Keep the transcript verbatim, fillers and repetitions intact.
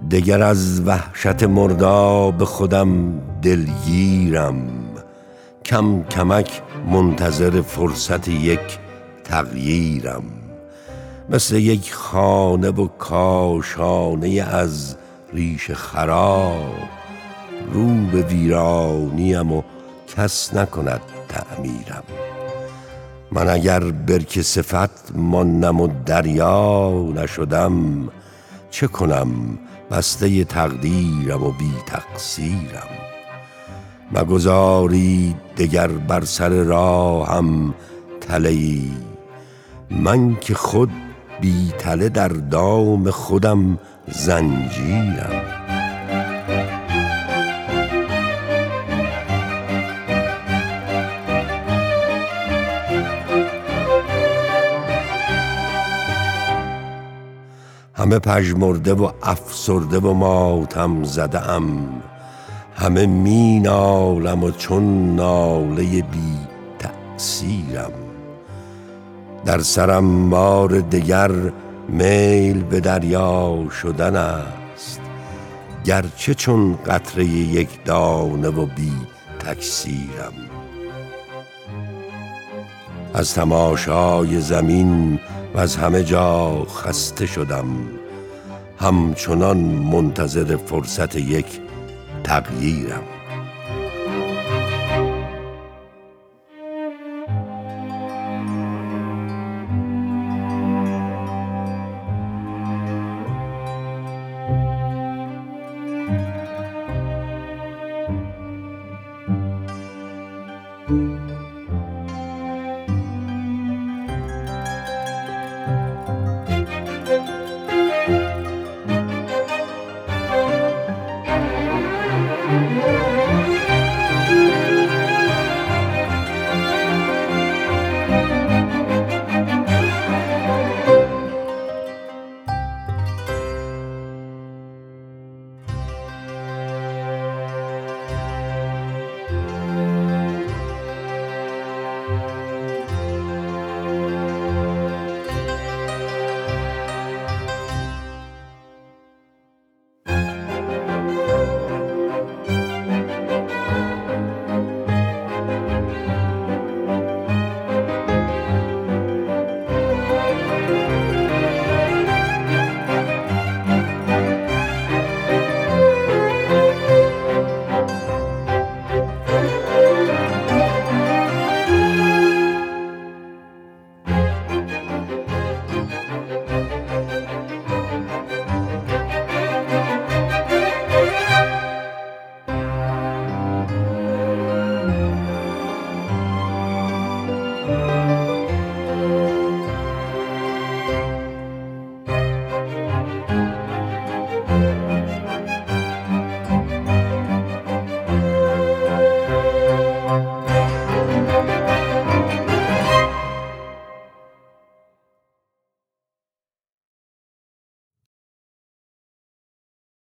دگر از وحشت مرداب خودم دلگیرم، کم کمک منتظر فرصت یک تغییرم. مثل یک خانه و کاشانه از ریش خراب، رو به ویرانیم و کس نکند تعمیرم. من اگر برکه صفت ماندم و دریا نشدم، چه کنم بسته تقدیرم و بی تقصیرم. مگذارید دگر بر سر راهم تله‌ای، من که خود بی تله در دام خودم زنجیرم. همه پژمرده و افسرده و ماتم زده ام، همه می نالم و چون ناله بی تأثیرم. در سرم بار دگر میل به دریا شدن است، گرچه چون قطره یک دانه و بی تکثیرم. از تماشای زمین و از همه جا خسته شدم، همچنان منتظر فرصت یک تغییرم.